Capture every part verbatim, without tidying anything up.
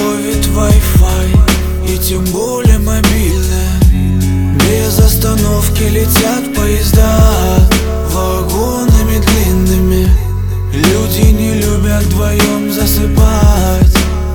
ловит Wi-Fi, и тем более мобильная. Без остановки летят поезда вагонами длинными. Люди не любят вдвоем засыпать.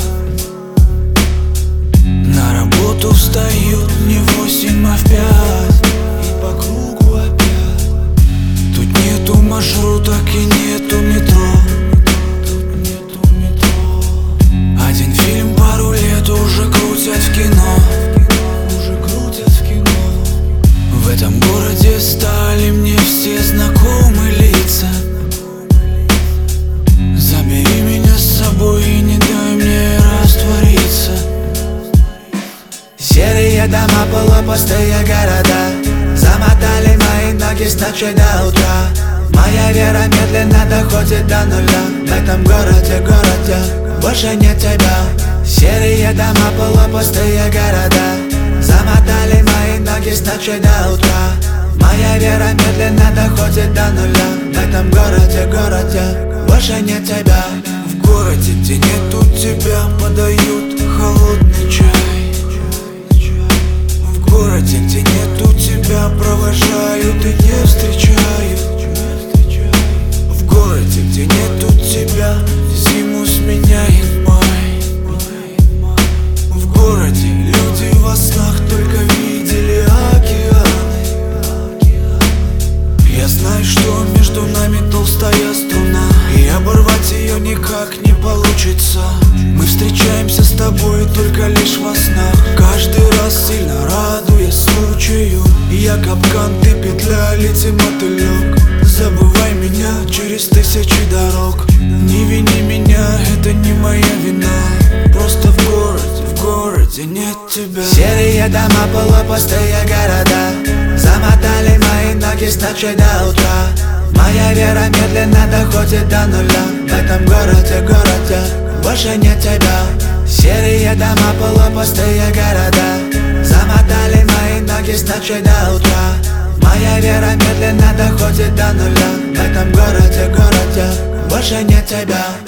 На работу встают не в восемь, а в пять, и по кругу опять. Тут нету маршруток и нету метро. Тут нету метро. Один фильм пару лет уже крутят в кино. Уже крутят в кино. В этом городе стали мне все знакомые лица. Забери меня с собой и не дай мне раствориться. Серые дома, полупустые города замотали мои ноги с ночи до утра. Моя вера медленно доходит до нуля. В этом городе, городе больше нет тебя. Серые дома, полупустые города замотали мои ноги с ночи до утра. Моя вера медленно доходит до нуля. В этом городе, городе больше нет тебя. В городе, где нету тебя, подают холодный чай. В городе, где нету тебя, провожают и не встречают. В городе, где нету тебя, зиму сменяет май. В городе люди во снах только видели океаны. Я знаю, что между нами толстая струна, и оборвать ее никак не получится. Мы встречаемся с тобой только лишь во снах, каждый раз сильно радуясь случаю. Я капкан, ты петля, лети мотылек. Забывай меня через тысячи дорог. Не вини меня, это не моя вина. Просто в городе, в городе нет тебя. Серые дома, полупустые города замотали мои ноги с ночи до утра. Моя вера медленно доходит до нуля. В этом городе, городе больше нет тебя. Серые дома, полупустые города замотали мои ноги с ночи до утра. Моя вера медленно доходит до нуля. В этом городе, городе больше нет тебя.